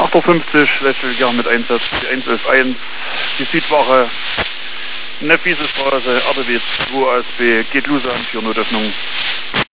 8:50 Uhr, Westfeldkirchen mit Einsatz, die 111.1, die Südwache, Nefwiese Straße, RBW 2 ASB, geht los an 4 Notöffnung.